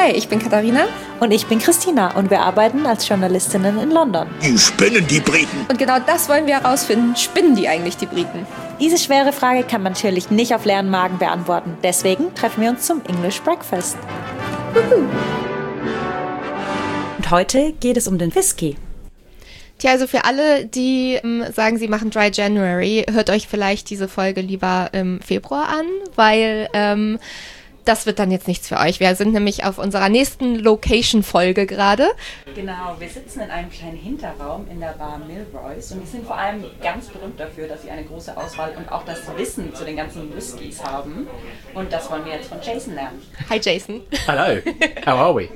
Hi, ich bin Katharina. Und ich bin Christina und wir arbeiten als Journalistinnen in London. Die spinnen, die Briten. Und genau das wollen wir herausfinden. Spinnen die eigentlich, die Briten? Diese schwere Frage kann man natürlich nicht auf leeren Magen beantworten. Deswegen treffen wir uns zum English Breakfast. Und heute geht es um den Whisky. Tja, also für alle, die sagen, sie machen Dry January, hört euch vielleicht diese Folge lieber im Februar an, weil das wird dann jetzt nichts für euch. Wir sind nämlich auf unserer nächsten Location-Folge gerade. Genau, wir sitzen in einem kleinen Hinterraum in der Bar Milroy's und die sind vor allem ganz berühmt dafür, dass sie eine große Auswahl und auch das Wissen zu den ganzen Whiskys haben. Und das wollen wir jetzt von Jason lernen. Hi Jason. Hello, how are we?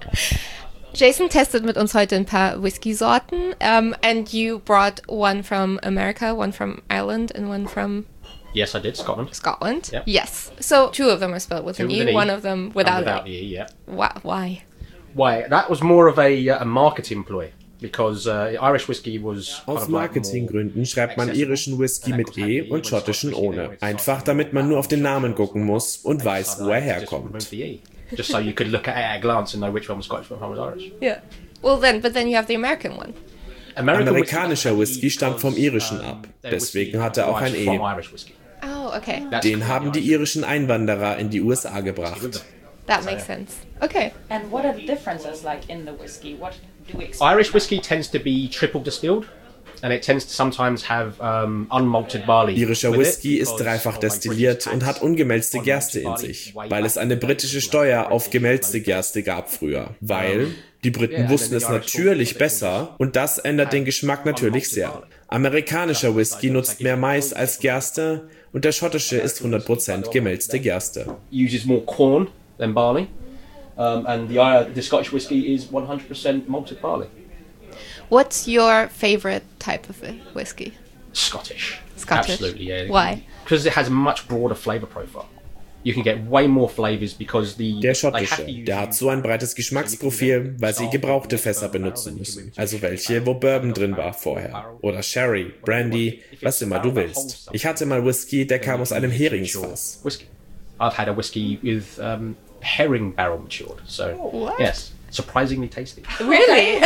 Jason testet mit uns heute ein paar Whisky-Sorten. And you brought one from America, one from Ireland and one from... Yes, I did, Scotland. Scotland? Yep. Yes. So two of them are spelled with an E, one of them without the E, yeah. Why? Why? That was more of a marketing ploy. Because Irish whiskey was Aus Marketinggründen schreibt man irischen Whisky mit E und schottischen ohne. Einfach damit man nur auf den Namen gucken muss und weiß, wo er herkommt. Just so you could look at it at a glance and know which one was Scottish and which one was Irish. Yeah. Well then, but then you have the American one. Amerikanischer Whisky stammt vom Irischen ab. Deswegen hat er auch ein E. Oh, okay. Den haben die irischen Einwanderer in die USA gebracht. That makes sense. Okay. And what are the differences like in the whiskey? What do we expect? Irish whiskey tends to be triple distilled. And it tends to sometimes have unmalted barley. Irischer Whisky ist dreifach destilliert und hat ungemälzte Gerste in sich, weil es eine britische Steuer auf gemälzte Gerste gab früher. Weil die Briten wussten es natürlich besser und das ändert den Geschmack natürlich sehr. Amerikanischer Whisky nutzt mehr Mais als Gerste und der schottische ist 100% gemälzte Gerste. Uses more corn than barley. And the Scottish whisky is 100% malted barley. What's your favorite type of whiskey? Scottish. Scottish? Absolutely, yeah. Why? Because it has a much broader flavour profile. You can get way more flavours because Der schottische, der hat so ein breites Geschmacksprofil, weil sie gebrauchte Fässer benutzen müssen. Also welche, wo Bourbon drin war vorher. Oder Sherry, Brandy, was immer du willst. Ich hatte mal Whisky, der kam aus einem Heringsfass. I've had a whisky with herring barrel matured. So, yes, surprisingly tasty. Really?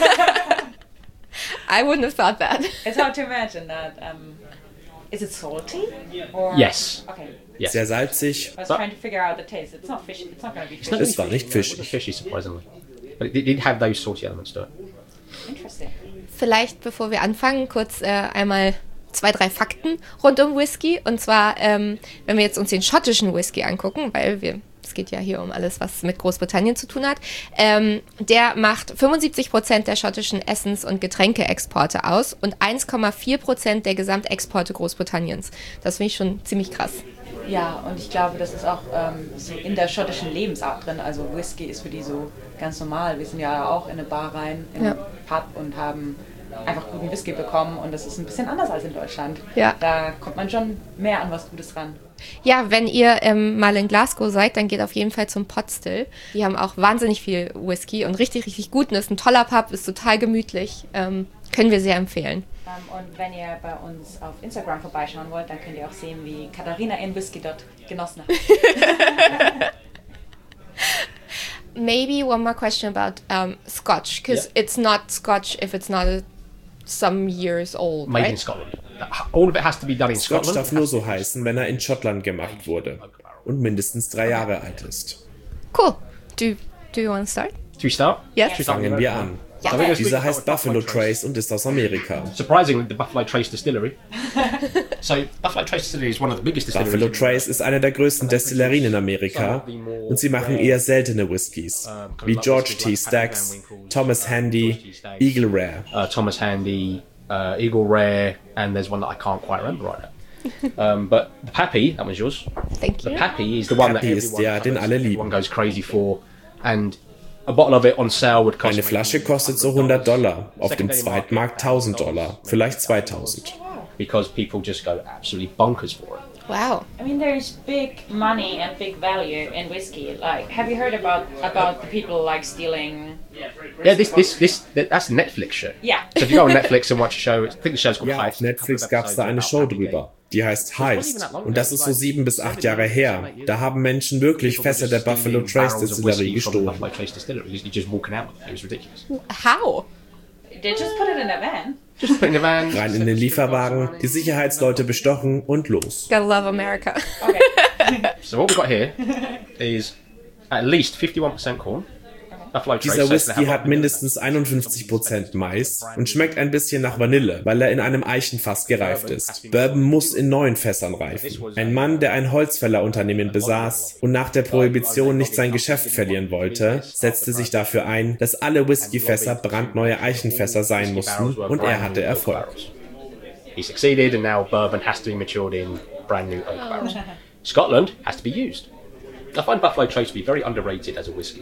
I wouldn't have thought that. It's hard to imagine that. Is it salty? Or... Yes. Okay. Yes. Sehr salzig. I was trying to figure out the taste. It's not fishy. It's not going to be fishy. Es war nicht fischig. Fishy, surprisingly. But it did have those salty elements to it. Interesting. Vielleicht, bevor wir anfangen, kurz einmal 2, 3 Fakten rund um Whisky. Und zwar, wenn wir jetzt uns den schottischen Whisky angucken, weil es geht ja hier um alles, was mit Großbritannien zu tun hat, der macht 75% der schottischen Essens- und Getränkeexporte aus und 1,4% der Gesamtexporte Großbritanniens. Das finde ich schon ziemlich krass. Ja, und ich glaube, das ist auch so in der schottischen Lebensart drin. Also Whisky ist für die so ganz normal. Wir sind ja auch in eine Bar rein, in einen Pub und haben einfach guten Whisky bekommen und das ist ein bisschen anders als in Deutschland. Ja. Da kommt man schon mehr an was Gutes ran. Ja, wenn ihr mal in Glasgow seid, dann geht auf jeden Fall zum Pot Still. Die haben auch wahnsinnig viel Whisky und richtig, richtig gut. Und ist ein toller Pub, ist total gemütlich. Können wir sehr empfehlen. Und wenn ihr bei uns auf Instagram vorbeischauen wollt, dann könnt ihr auch sehen, wie Katharina ihren Whisky dort genossen hat. Maybe one more question about Scotch, because it's not Scotch if it's not some years old, Made right? in Scotland. All of it has to be done in Scotch Scotland. darf nur so heißen, wenn er in Schottland gemacht wurde und mindestens 3 Jahre alt ist. Cool. Do you want to start? Should we start? Yes. Fangen wir an. Dieser heißt Buffalo Trace und ist aus Amerika. Surprisingly, the Buffalo Trace Distillery. So, Buffalo Trace Distillery is one of the biggest distilleries. Buffalo Trace ist eine der größten Destillerien in Amerika und sie machen eher seltene Whiskys, wie George T. Staggs, Thomas Handy, Eagle Rare. Thomas Handy, Eagle Rare, and there's one that I can't quite remember right now. But the Pappy, that was yours. Thank you. The Pappy is the one Pappy ist der, den alle lieben. everyone goes crazy for, and a bottle of it on sale would cost Eine Flasche kostet so $100, auf dem Zweitmarkt $1.000, vielleicht 2.000. because people just go absolutely bonkers for it. Wow. I mean, there's big money and big value in whiskey. Like, have you heard about the people like stealing? Yeah, that's a Netflix show. Yeah. So if you go on Netflix and watch a show, I think the show's called Ja, auf Heist. Netflix gab es da eine Show drüber. Die die heißt Heist. Und das ist so 7 bis 8 Jahre her. Da haben Menschen wirklich Fässer der Buffalo Trace Distillerie gestohlen. How? They just put it in a van. Just put in the van. Rein in den Lieferwagen, die Sicherheitsleute bestochen und los. Gotta love America. Okay. So what we've got here is at least 51% corn. Buffalo Trace Dieser says they Whisky have hat mindestens 51% Mais und schmeckt ein bisschen nach Vanille, weil er in einem Eichenfass gereift ist. Bourbon muss in neuen Fässern reifen. Ein Mann, der ein Holzfällerunternehmen besaß und nach der Prohibition nicht sein Geschäft verlieren wollte, setzte sich dafür ein, dass alle Whiskyfässer brandneue Eichenfässer sein mussten, und er hatte Erfolg. He succeeded, and now bourbon has to be matured in brand new oak barrels. Scotland has to be used. I find Buffalo Trace to be very underrated as a whisky.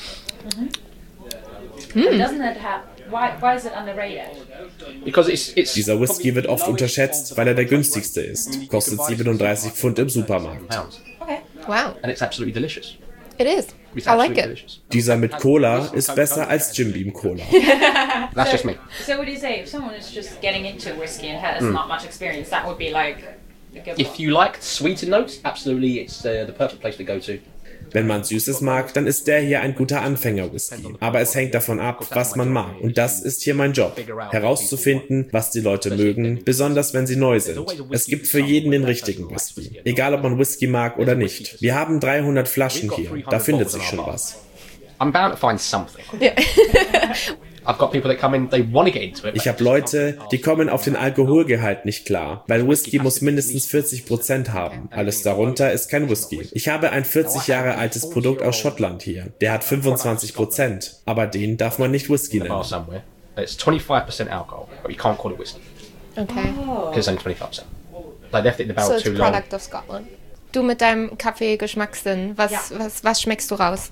Doesn't it have? Why is it underrated? Because it's Dieser Whisky wird oft unterschätzt, weil er der günstigste ist. Kostet 37 Pfund im Supermarkt. pounds, Okay. Wow, and it's absolutely delicious. it is. It's I like absolutely it. delicious. Dieser mit Cola ist besser als Jim Beam Cola. That's just me. So what do you say if someone is just getting into whiskey and has not much experience? That would be like a good If you like sweeter notes, absolutely, it's the perfect place to go to. Wenn man Süßes mag, dann ist der hier ein guter Anfänger-Whisky. Aber es hängt davon ab, was man mag. Und das ist hier mein Job. Herauszufinden, was die Leute mögen, besonders wenn sie neu sind. Es gibt für jeden den richtigen Whisky. Egal, ob man Whisky mag oder nicht. Wir haben 300 Flaschen hier. Da findet sich schon was. I'm bound to find something. Yeah. I've got people that come in, they want to get into it. Ich habe Leute, die kommen auf den Alkoholgehalt nicht klar, weil Whisky muss mindestens 40% haben. Alles darunter ist kein Whisky. Ich habe ein 40 Jahre altes Produkt aus Schottland hier. Der hat 25%, aber den darf man nicht Whisky bar nennen. somewhere. It's 25% alcohol, but you can't call it whiskey Okay. because it's only 25%. They left it in the barrel So it's too long. product of Scotland. Du mit deinem Kaffee-Geschmackssinn, was schmeckst du raus?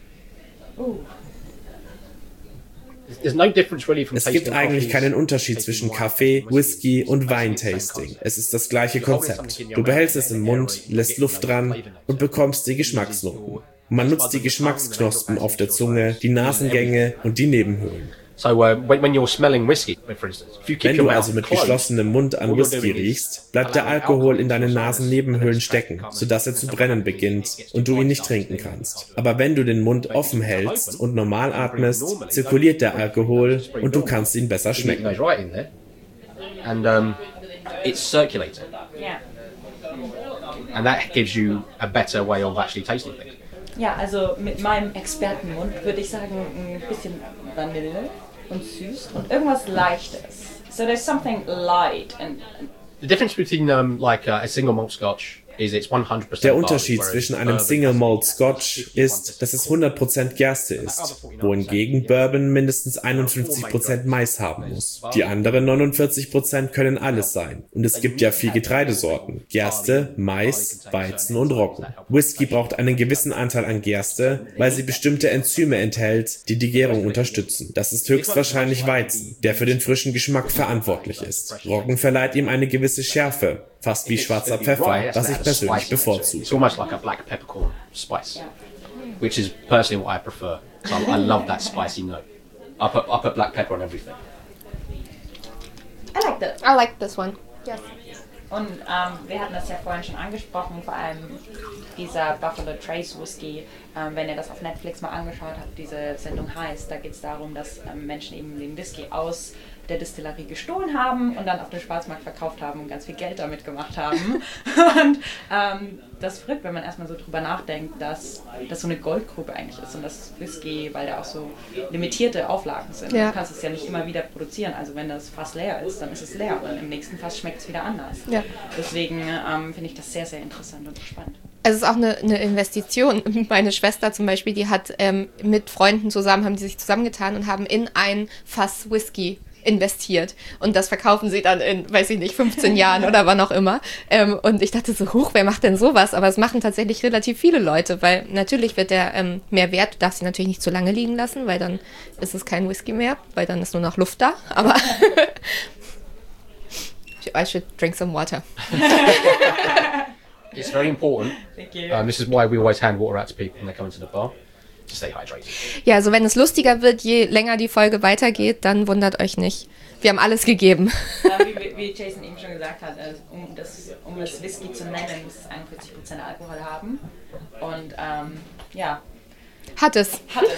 There's no difference really from Es tasting gibt eigentlich coffees, keinen Unterschied zwischen Kaffee, Whisky und Weintasting. Es ist das gleiche Konzept. Du behältst es im Mund, lässt Luft dran und bekommst die Geschmacksnoten. Man nutzt die Geschmacksknospen auf der Zunge, die Nasengänge und die Nebenhöhlen. So when you're smelling whiskey, for instance, if you keep Wenn your du mouth also mit closed, geschlossenem Mund an Whisky riechst, bleibt der Alkohol in deinen Nasennebenhöhlen stecken, sodass er zu brennen beginnt und du ihn nicht trinken kannst. Aber wenn du den Mund offen hältst und normal atmest, zirkuliert der Alkohol und du kannst ihn besser the heat schmecken. goes right in there, and it's circulating, Yeah. and that gives you a better way of actually tasting things. Ja, also mit meinem Expertenmund würde ich sagen, ein bisschen Vanille und süß und irgendwas Leichtes. So there's something light and The difference between like a single malt Scotch is it's 100%. Der Unterschied barley, zwischen whereas einem bourbon Single has Malt Scotch ist, dass es 100% Gerste ist, wohingegen Bourbon mindestens 51% Mais haben muss. Die anderen 49% können alles sein. Und es gibt ja 4 Getreidesorten: Gerste, Mais, Weizen und Roggen. Whisky braucht einen gewissen Anteil an Gerste, weil sie bestimmte Enzyme enthält, die die Gärung unterstützen. Das ist höchstwahrscheinlich Weizen, der für den frischen Geschmack verantwortlich ist. Roggen verleiht ihm eine gewisse Schärfe, fast wie schwarzer Pfeffer, was ich persönlich bevorzuge. It's almost like a black peppercorn spice, which is personally what I prefer. So I love that spicy note. I put black pepper on everything. I like that. I like this one. Yes. Und wir hatten das ja vorhin schon angesprochen, vor allem dieser Buffalo Trace Whisky. Wenn ihr das auf Netflix mal angeschaut habt, diese Sendung heißt, da geht es darum, dass Menschen eben den Whisky aus der Distillerie gestohlen haben und dann auf dem Schwarzmarkt verkauft haben und ganz viel Geld damit gemacht haben. Und das ist verrückt, wenn man erstmal so drüber nachdenkt, dass das so eine Goldgrube eigentlich ist und das Whisky, weil da auch so limitierte Auflagen sind. Ja. Du kannst es ja nicht immer wieder produzieren. Also wenn das Fass leer ist, dann ist es leer und im nächsten Fass schmeckt es wieder anders. Ja. Deswegen finde ich das sehr, sehr interessant und spannend. Es ist auch eine Investition. Meine Schwester zum Beispiel, die hat mit Freunden zusammen, haben die sich zusammengetan und haben in ein Fass Whisky investiert. Und das verkaufen sie dann in, weiß ich nicht, 15 Jahren oder wann auch immer. Und ich dachte so, wer macht denn sowas? Aber es machen tatsächlich relativ viele Leute, weil natürlich wird der mehr wert. Du darfst ihn natürlich nicht zu lange liegen lassen, weil dann ist es kein Whisky mehr, weil dann ist nur noch Luft da. Aber I should drink some water. It's very important. Thank you. This is why we always hand water out to people when they come into the bar to stay hydrated. Ja, also wenn es lustiger wird, je länger die Folge weitergeht, dann wundert euch nicht. Wir haben alles gegeben. Wie Jason eben schon gesagt hat, um das Whisky zu nennen, muss es 41% Alkohol haben. Und Hat es.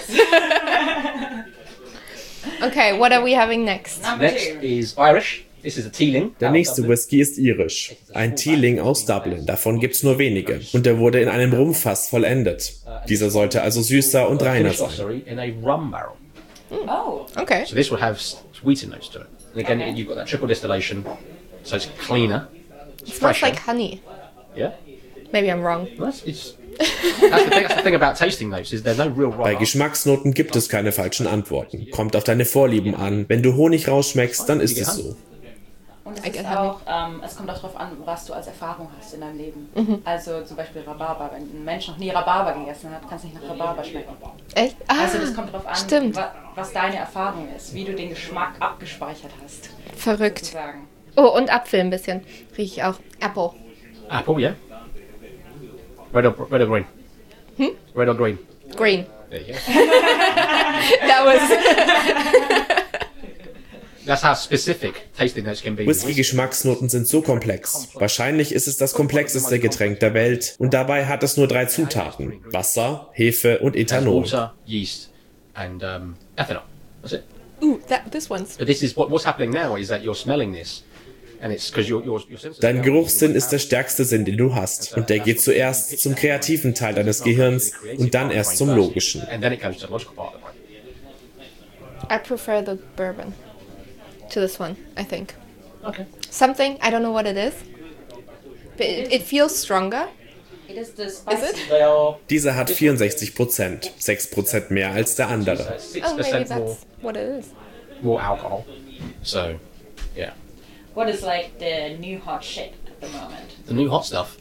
Okay, what are we having next? Next is Irish. This is a Teeling. Der nächste Whisky ist irisch. Ein Teeling aus Dublin. Davon gibt's nur wenige. Und der wurde in einem Rumfass vollendet. Dieser sollte also süßer und reiner sein. In a rum barrel. Oh. Okay. So this will have sweeter notes to it. And again, you've got that triple distillation, so it's cleaner. It smells like honey. Yeah. Maybe I'm wrong. That's the thing about tasting notes is there's no real Bei right. Geschmacksnoten gibt es keine falschen Antworten. Kommt auf deine Vorlieben an. Wenn du Honig rausschmeckst, dann ist es so. Und es kommt auch darauf an, was du als Erfahrung hast in deinem Leben. Also zum Beispiel Rhabarber. Wenn ein Mensch noch nie Rhabarber gegessen hat, kann es nicht nach Rhabarber schmecken. Echt? Also das kommt darauf an, stimmt. Was deine Erfahrung ist, wie du den Geschmack abgespeichert hast. Verrückt. Sozusagen. Oh, und Apfel ein bisschen. Riech ich auch. Apple. Apple, yeah. Red or green? Red or green? Green. There you go. That was... That's how specific tasting notes can be. Whisky-Geschmacksnoten sind so komplex. Wahrscheinlich ist es das komplexeste Getränk der Welt und dabei hat es nur 3 Zutaten. Wasser, Hefe und Ethanol. Water, yeast, and ethanol. That's it. Ooh, this one's... But this is what's happening now is that you're smelling this, and it's because your senses. Dein Geruchssinn ist der stärkste Sinn, den du hast. Und der geht zuerst zum kreativen Teil deines Gehirns und dann erst zum logischen. And then it goes to the logical part of the brain. I prefer the bourbon to this one, I think. Okay. Something, I don't know what it is, but it feels stronger. It is the spicy. Is it? They are Dieser hat 64%, 6% mehr als der andere. 6% Oh, maybe more, that's what it is. more alcohol. So, yeah. What is like the new hot shit at the moment? The new hot stuff.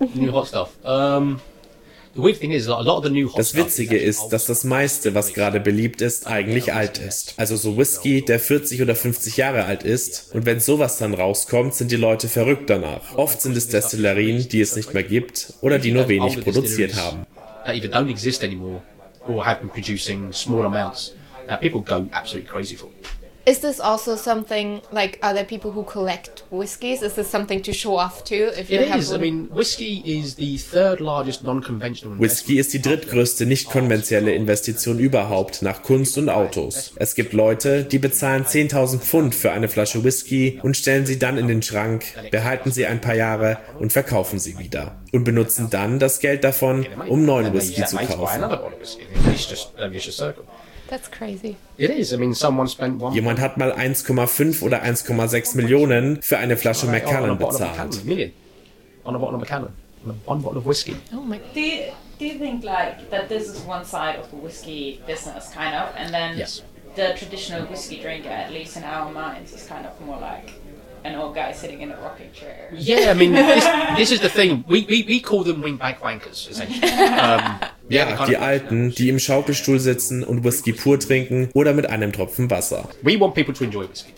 The weird thing is, a lot of the new hot Das stuff Witzige actually ist, old. dass das meiste, was gerade beliebt ist, eigentlich alt ist. Also so Whisky, der 40 oder 50 Jahre alt ist. Und wenn sowas dann rauskommt, sind die Leute verrückt danach. Oft sind es Destillerien, die es nicht mehr gibt oder die nur wenig produziert haben. That either don't exist anymore or have been producing small amounts. People go absolutely crazy for it. Is this also something, like, are there people who collect whiskies? Is this something to show off too? If you It have is. I one? mean, whiskey is the third largest non-conventional Whisky ist die drittgrößte nicht konventionelle Investition überhaupt nach Kunst und Autos. Es gibt Leute, die bezahlen 10.000 Pfund für eine Flasche Whisky und stellen sie dann in den Schrank, behalten sie ein paar Jahre und verkaufen sie wieder. Und benutzen dann das Geld davon, um neuen And they use Whisky that zu money to buy kaufen. another bottle of whiskey. It's just a vicious circle. That's crazy. It is. I mean, someone spent one. Jemand hat mal 1,5 oder 1,6 Millionen für eine Flasche Macallan bezahlt. Million. On a bottle of Macallan. On one bottle of whiskey. Oh my... Do you think like that this is one side of the whiskey business kind of, and then Yes. the traditional whiskey drinker, at least in our minds, is kind of more like an old guy sitting in a rocking chair. Yeah, I mean, this is the thing. We call them wingback wankers, essentially. Ja, die Alten, die im Schaukelstuhl sitzen und Whisky pur trinken oder mit einem Tropfen Wasser. We want people to enjoy whiskey.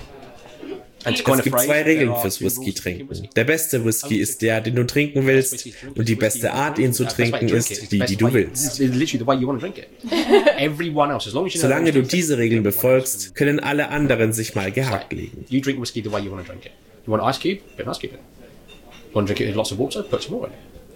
And to coin Es a gibt phrase, 2 Regeln there are fürs 2 rules Whisky to trinken. whisky. Der beste Whisky ist der, den du trinken willst, und die beste Art, ihn zu trinken, ist die, die du willst. It's literally the way you want to drink it. Everyone else, as long as you know Solange du what diese Regeln befolgst, können alle anderen sich mal gehakt legen. you drink whiskey the way you want to drink it. You want an ice cube? Put an ice cube in. You want to drink it with lots of water? Put some more in.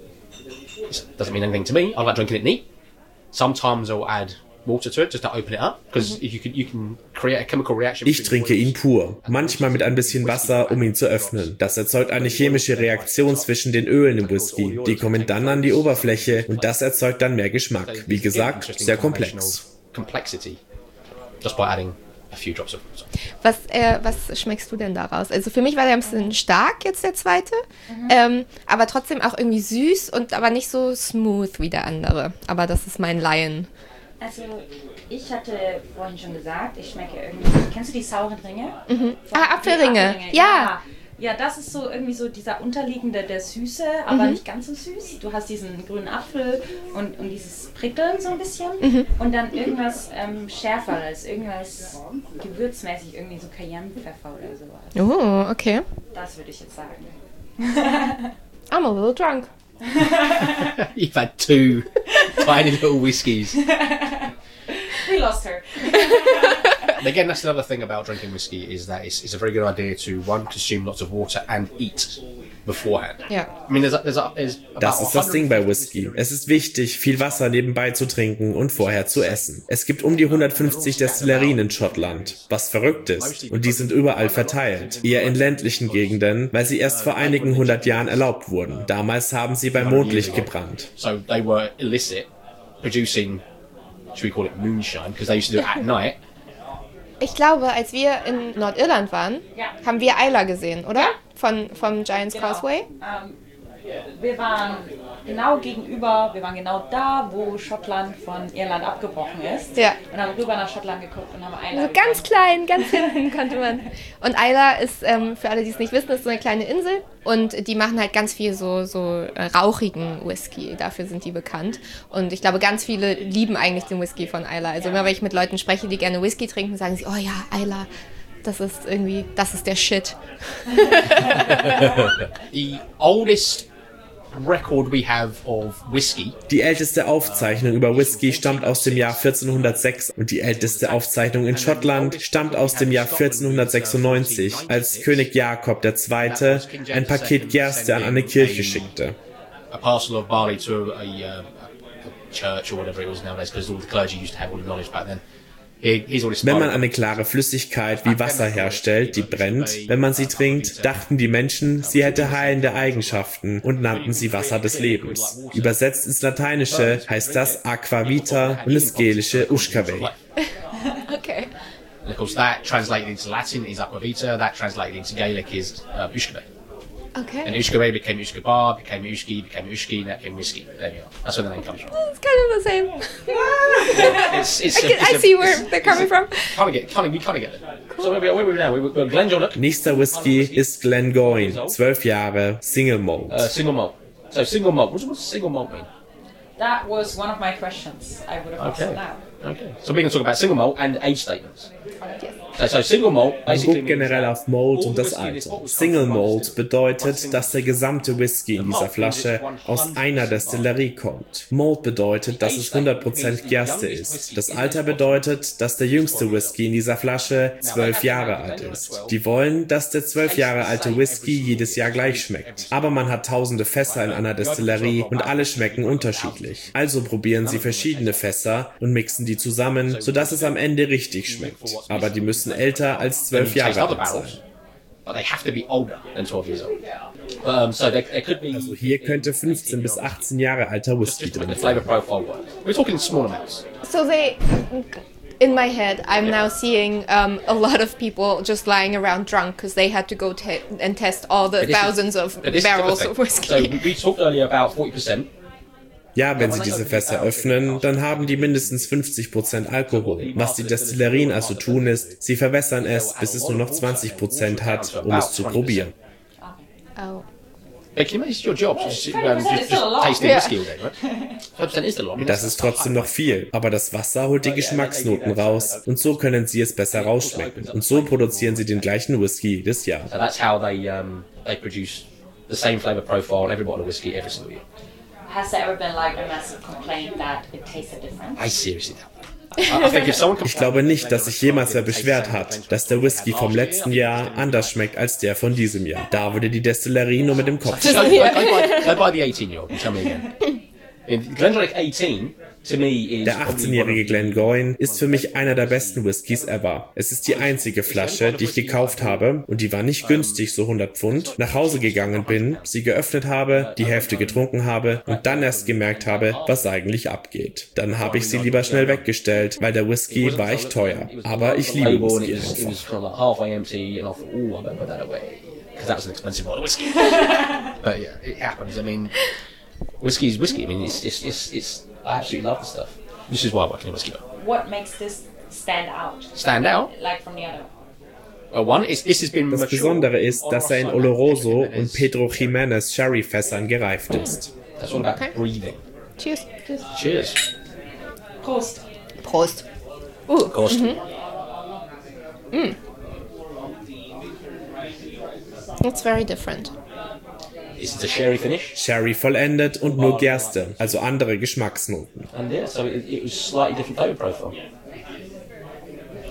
It doesn't mean anything to me. I like drinking it neat. Sometimes I'll add water to it just to open it up, because you can create a chemical reaction. Ich trinke ihn pur, manchmal mit ein bisschen Wasser, um ihn zu öffnen. Das erzeugt eine chemische Reaktion zwischen den Ölen im Whisky. Die kommen dann an die Oberfläche und das erzeugt dann mehr Geschmack. Wie gesagt, sehr komplex. Complexity. Just by adding a few drops of water. Was schmeckst du denn daraus? Also für mich war der ein bisschen stark jetzt der zweite, aber trotzdem auch irgendwie süß und aber nicht so smooth wie der andere. Aber das ist mein Laien. Also, ich hatte vorhin schon gesagt, ich schmecke irgendwie. Kennst du die sauren Ringe? Apfelringe. Die Ja. Ja, das ist so irgendwie so dieser unterliegende, der Süße, aber nicht ganz so süß. Du hast diesen grünen Apfel und dieses Prickeln so ein bisschen. Und dann irgendwas Schärferes, irgendwas gewürzmäßig, irgendwie so Cayennepfeffer oder sowas. Oh, okay. Das würde ich jetzt sagen. I'm a little drunk. You've had 2 tiny little whiskies. We lost her. again, that's another thing about drinking whiskey is that it's a very good idea to one, consume lots of water and eat beforehand. Ja. I mean, there's Das ist das Ding bei Whisky. Es ist wichtig, viel Wasser nebenbei zu trinken und vorher zu essen. Es gibt um die 150 Destillerien in Schottland, was verrückt ist. Und die sind überall verteilt. Eher in ländlichen Gegenden, weil sie erst vor einigen 100 Jahren erlaubt wurden. Damals haben sie bei Mondlicht gebrannt. So they were illicit, producing, should we call it moonshine, because they used to do it at night. Ich glaube, als wir in Nordirland waren, haben wir Islay gesehen, oder? Vom Giant's Causeway. Wir waren genau gegenüber, wir waren genau da, wo Schottland von Irland abgebrochen ist. Ja. Und haben rüber nach Schottland geguckt und haben Islay So ganz klein, ganz hinten konnte man. Und Islay ist, für alle, die es nicht wissen, ist so eine kleine Insel. Und die machen halt ganz viel so rauchigen Whisky. Dafür sind die bekannt. Und ich glaube, ganz viele lieben eigentlich den Whisky von Islay. Also immer, wenn ich mit Leuten spreche, die gerne Whisky trinken, sagen sie, oh ja, Islay. Das ist der Shit. The oldest record we have of whiskey. Die älteste Aufzeichnung über Whisky stammt aus dem Jahr 1406 und die älteste Aufzeichnung in Schottland stammt aus dem Jahr 1496, als König Jakob II. Ein Paket Gerste an eine Kirche schickte. A parcel of barley to a church or whatever it was nowadays, because all the clergy used to have all the knowledge back then. Wenn man eine klare Flüssigkeit wie Wasser herstellt, die brennt, wenn man sie trinkt, dachten die Menschen, sie hätte heilende Eigenschaften und nannten sie Wasser des Lebens. Übersetzt ins Lateinische heißt das Aqua Vita und ins Gälische Ushkaveh. Okay. And of course that translated into Latin is Aqua Vita, that translated into Gaelic is Ushkaveh. Okay. And Ushkaveh became Ushkabar, became Ushki, and that became whiskey. There you are. That's where the name comes from. It's kind of the same. I I see where they're coming from. We kind of get it. So where are we now? We're Glendronach. Nächster Whisky ist Glengoyne, 12 Jahre, Single Malt. Single malt. So single malt. What does single malt mean? That was one of my questions. I would have asked now. Okay. So we're going to talk about single malt and age statements. So single malt Man basically guckt generell auf Malt und das Alter. Single Malt bedeutet, dass der gesamte Whisky in dieser Flasche aus einer Destillerie kommt. Malt bedeutet, dass es 100% Gerste ist. Das Alter bedeutet, dass der jüngste Whisky in dieser Flasche 12 Jahre alt ist. Die wollen, dass der 12 Jahre alte Whisky jedes Jahr gleich schmeckt. Aber man hat tausende Fässer in einer Destillerie und alle schmecken unterschiedlich. Also probieren sie verschiedene Fässer und mixen die zusammen, sodass es am Ende richtig schmeckt. Aber die müssen älter als 12 Jahre alt sein. But they have to be older than 12 years old. So there could be. Also hier könnte 15 bis 18 Jahre alter Whisky Just to drin make the sein. flavour profile work. We're talking small amounts. So in my head, I'm now seeing a lot of people just lying around drunk because they had to go and test all the thousands of But this is the barrels thing. of whiskey. So we talked earlier about 40%. Ja, wenn sie diese Fässer öffnen, dann haben die mindestens 50% Alkohol. Was die Destillerien also tun ist, sie verwässern es, bis es nur noch 20% hat, um es zu probieren. Oh. Hey, can you imagine your job? Just tasting whiskey all day, right? 5% is a lot. Das ist trotzdem noch viel, aber das Wasser holt die Geschmacksnoten raus und so können sie es besser rausschmecken. Und so produzieren sie den gleichen Whisky jedes Jahr. So that's how they produce the same flavour profile on every bottle of whiskey every single year. Has there ever been like a massive complaint that it tasted different? I seriously doubt that. I think if someone Ich glaube nicht, dass sich jemals wer beschwert hat, dass der Whisky vom letzten Jahr anders schmeckt als der von diesem Jahr. Da würde die Destillerie nur mit dem Kopf Go schütteln. by the 18-year-old and tell me again. In Glendronach 18, to me, is Der 18-jährige Glengoyne ist für mich einer der besten Whiskys ever. Es ist die einzige Flasche, die ich gekauft habe und die war nicht günstig, so 100 Pfund. Nach Hause gegangen bin, sie geöffnet habe, die Hälfte getrunken habe und dann erst gemerkt habe, was eigentlich abgeht. Dann habe ich sie lieber schnell weggestellt, weil der Whisky war echt teuer. Aber ich liebe Whisky It was einfach. kind of like halfway empty, and I thought, oh, I better put that away because that was an expensive bottle of whiskey. But yeah, it happens. I mean, whiskey is whiskey. I mean, it's. I absolutely love the stuff. This is why I work in a whiskey bar. What makes this stand out? Stand out. Like from the other? One is this has been Das mature. Besondere ist, dass er in Oloroso und Pedro Jiménez Sherry-Fässern gereift ist. That's all about breathing. Cheers. Cheers. Cheers. Prost. Prost. Cost. It's very different. This is a sherry finish, Sherry vollendet und nur Gerste, also andere Geschmacksnoten. and yeah, so it was slightly different flavour profile.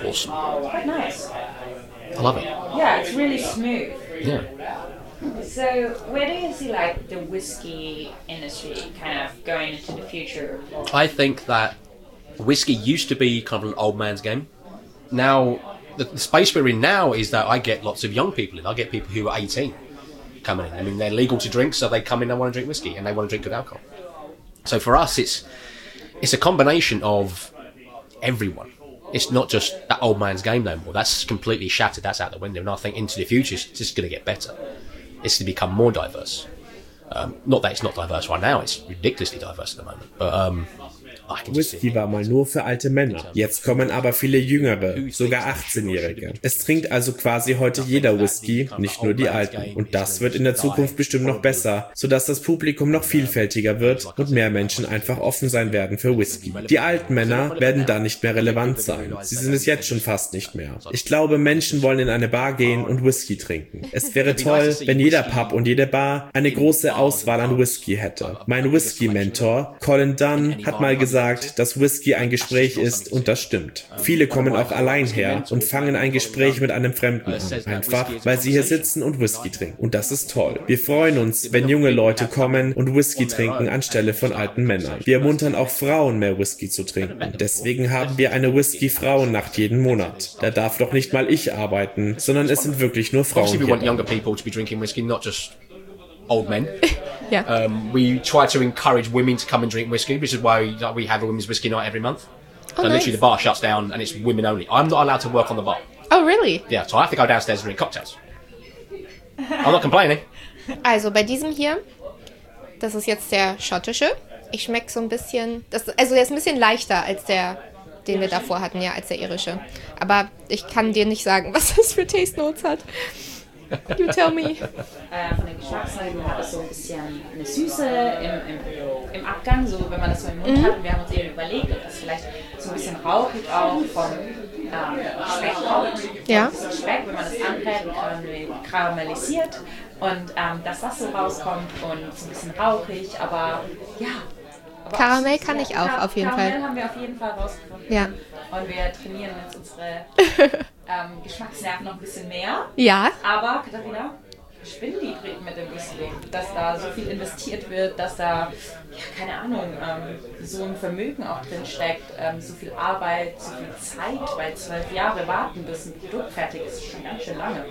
awesome. Quite nice. I love it. Yeah, it's really smooth. Yeah. So, where do you see like the whiskey industry kind of going into the future? I think that whiskey used to be kind of an old man's game. Now, the space we're in now is that I get lots of young people in. I get people who are 18 coming in. I mean, they're legal to drink, so they come in and want to drink whiskey, and they want to drink good alcohol. So for us, it's a combination of everyone. It's not just that old man's game no more. That's completely shattered. That's out the window. And I think into the future, it's just going to get better. It's to become more diverse. Not that it's not diverse right now. It's ridiculously diverse at the moment. But Whisky war mal nur für alte Männer. Jetzt kommen aber viele Jüngere, sogar 18-Jährige. Es trinkt also quasi heute jeder Whisky, nicht nur die Alten. Und das wird in der Zukunft bestimmt noch besser, sodass das Publikum noch vielfältiger wird und mehr Menschen einfach offen sein werden für Whisky. Die alten Männer werden dann nicht mehr relevant sein. Sie sind es jetzt schon fast nicht mehr. Ich glaube, Menschen wollen in eine Bar gehen und Whisky trinken. Es wäre toll, wenn jeder Pub und jede Bar eine große Auswahl an Whisky hätte. Mein Whisky-Mentor, Colin Dunn, hat mal gesagt, dass Whisky ein Gespräch ist, und das stimmt. Viele kommen auch allein her und fangen ein Gespräch mit einem Fremden an. Einfach, weil sie hier sitzen und Whisky trinken. Und das ist toll. Wir freuen uns, wenn junge Leute kommen und Whisky trinken anstelle von alten Männern. Wir ermuntern auch Frauen, mehr Whisky zu trinken. Deswegen haben wir eine Whisky-Frauennacht jeden Monat. Da darf doch nicht mal ich arbeiten, sondern es sind wirklich nur Frauen obviously we want hier. younger people to be drinking whiskey, not just old men. Ja. We try to encourage women to come and drink whiskey, which is why we have a women's whiskey night every month. Oh, So nice. literally the bar shuts down and it's women only. I'm not allowed to work on the bar. Oh, really? Yeah, so I have to go downstairs and drink cocktails. I'm not complaining. Also bei diesem hier, das ist jetzt der schottische. Ich schmecke so ein bisschen, also der ist ein bisschen leichter als der, den wir davor hatten, ja, als der irische. Aber ich kann dir nicht sagen, was das für Taste Notes hat. You tell me. Von den Geschmacksseiten hat es so ein bisschen eine Süße im Abgang, so wenn man das so im Mund hat. Und wir haben uns eben überlegt, ob das vielleicht so ein bisschen rauchig auch vom Speck kommt. Ja. Das Speck, wenn man das anbrät und karamellisiert und dass das so rauskommt und so ein bisschen rauchig, aber ja. Aber Karamell kann ich auch, auf jeden Fall. Karamell haben wir auf jeden Fall rausgefunden. Ja. Und wir trainieren jetzt unsere Geschmacksnerven noch ein bisschen mehr. Ja. Aber, Katharina, spinnen die Briten mit dem Whisky, dass da so viel investiert wird, dass da, ja, keine Ahnung, so ein Vermögen auch drin steckt, so viel Arbeit, so viel Zeit, weil 12 Jahre warten, bis ein Produkt fertig ist, ist schon ganz schön lange.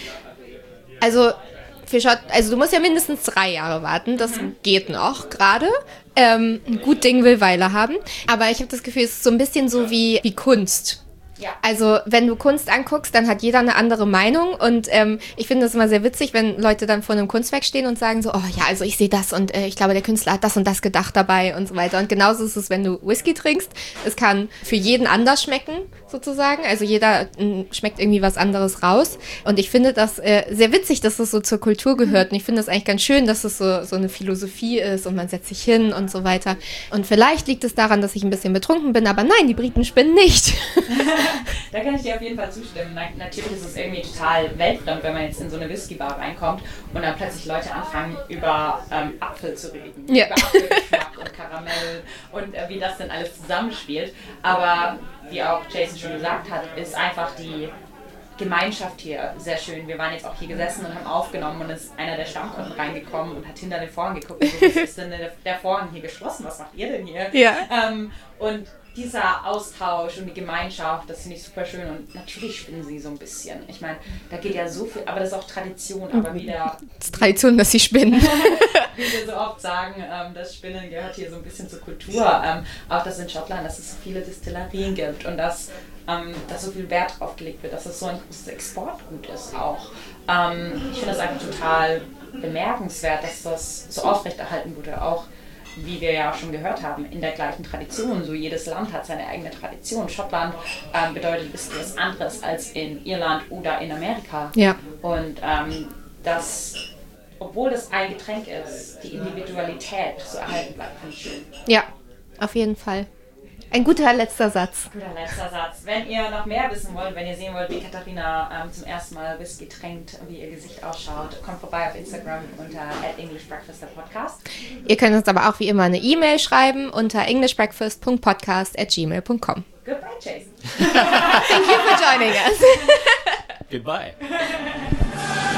Also du musst ja mindestens 3 Jahre warten, das geht noch gerade. Ein gut Ding will Weile haben. Aber ich habe das Gefühl, es ist so ein bisschen so wie Kunst. Ja. Also wenn du Kunst anguckst, dann hat jeder eine andere Meinung und ich finde es immer sehr witzig, wenn Leute dann vor einem Kunstwerk stehen und sagen so, oh ja, also ich sehe das und ich glaube, der Künstler hat das und das gedacht dabei und so weiter. Und genauso ist es, wenn du Whisky trinkst. Es kann für jeden anders schmecken, sozusagen. Also jeder schmeckt irgendwie was anderes raus. Und ich finde das sehr witzig, dass das so zur Kultur gehört. Und ich finde das eigentlich ganz schön, dass es so eine Philosophie ist und man setzt sich hin und so weiter. Und vielleicht liegt es daran, dass ich ein bisschen betrunken bin, aber nein, die Briten spinnen nicht. Da kann ich dir auf jeden Fall zustimmen. Natürlich ist es irgendwie total weltfremd, wenn man jetzt in so eine Whisky-Bar reinkommt und dann plötzlich Leute anfangen, über Apfel zu reden. Ja. Über Apfelgeschmack und Karamell und wie das denn alles zusammenspielt. Aber wie auch Jason schon gesagt hat, ist einfach die Gemeinschaft hier sehr schön. Wir waren jetzt auch hier gesessen und haben aufgenommen und ist einer der Stammkunden reingekommen und hat hinter den Vorhang geguckt. Und so, was ist denn der Vorhang hier geschlossen? Was macht ihr denn hier? Ja. Und dieser Austausch und die Gemeinschaft, das finde ich super schön. Und natürlich spinnen sie so ein bisschen. Ich meine, da geht ja so viel, aber das ist auch Tradition. Aber wieder, Es ist Tradition, dass sie spinnen. wie wir so oft sagen, das Spinnen gehört hier so ein bisschen zur Kultur. Auch das in Schottland, dass es so viele Destillerien gibt und dass so viel Wert drauf gelegt wird, dass es so ein großes Exportgut ist auch. Ich finde das einfach total bemerkenswert, dass das so aufrechterhalten wurde, auch wie wir ja schon gehört haben, in der gleichen Tradition. So jedes Land hat seine eigene Tradition. Schottland bedeutet Whisky was anderes als in Irland oder in Amerika. Ja. Und obwohl das ein Getränk ist, die Individualität so erhalten bleibt, finde ich schön. Ja, auf jeden Fall. Ein guter letzter Satz. Guter letzter Satz. Wenn ihr noch mehr wissen wollt, wenn ihr sehen wollt, wie Katharina zum ersten Mal Whisky trinkt, wie ihr Gesicht ausschaut, kommt vorbei auf Instagram unter @EnglishBreakfast der Podcast. Ihr könnt uns aber auch wie immer eine E-Mail schreiben unter englishbreakfast.podcast@gmail.com. Goodbye, Chase. Thank you for joining us. Goodbye.